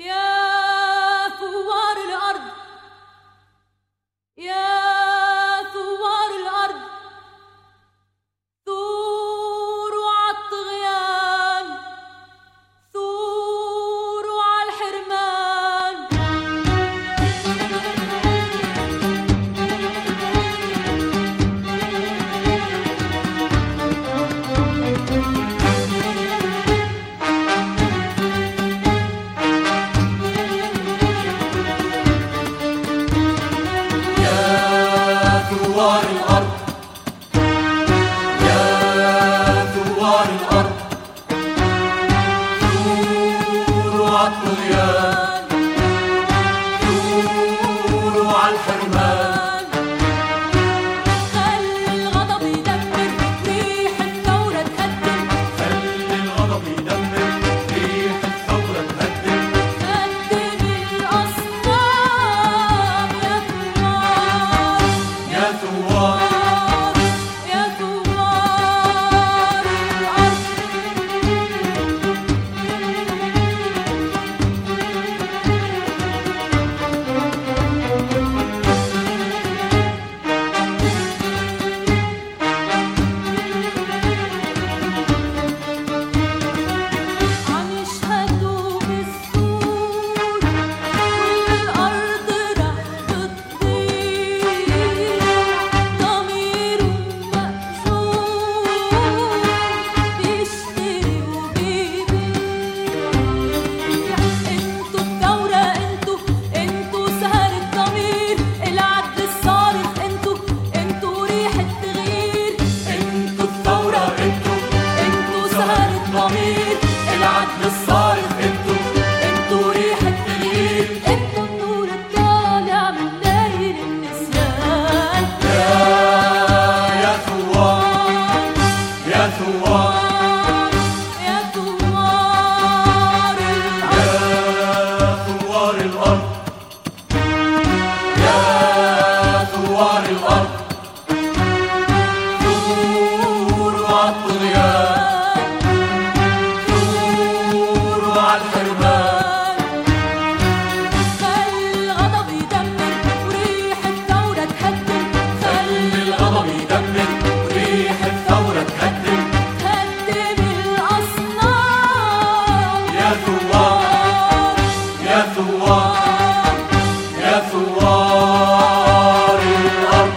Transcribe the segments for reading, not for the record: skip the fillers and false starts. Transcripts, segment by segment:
يا ثوار الأرض، يا ثوار الأرض، ثوروا عالطغيان، ثوروا عالحرمان. ثوار الأرض، يا ثوار الأرض، ثوروا عالطغيان، ثوروا عالحرمان. خلي الغضب يدمر، ريح الثورة تهدم، خلي الغضب يدمر، ريح الثورة تهدم. هدم الأصنام يا ثوار، يا ثوار، يا ثوار الأرض. عم يشهدوا بالسور والأرض رح تطير، ضميرهم مأجور بيشتري وبيبيع. انتو الثورة، انتو سهر الضمير، العدل الصارخ، انتو ريح التغيير. انتو الثورة، انتو سهر الضمير، العدل الصارخ، انتو ريح التغيير. انتو النور الطالع من ليل النسيان. يا ثوار، يا ثوار، يا ثوار الأرض. يا ثوار الأرض، يا ثوار الأرض، ثوروا عالطغيان، ثوروا عالحرمان. خلي الغضب يدمر، وريح الثورة تهدم، خلي الغضب يدمر، ريح الثورة تهدم. هدم الأصنام يا ثوار، يا ثوار، يا ثوار الأرض.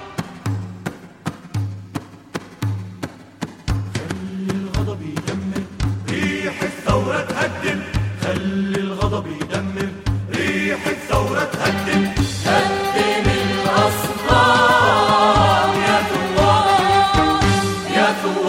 خلي الغضب يدمر، ريح الثورة تهدم. خلي الغضب يدمر، ريح الثورة تهدم. هدم الأصنام يا ثوار، يا ثوار.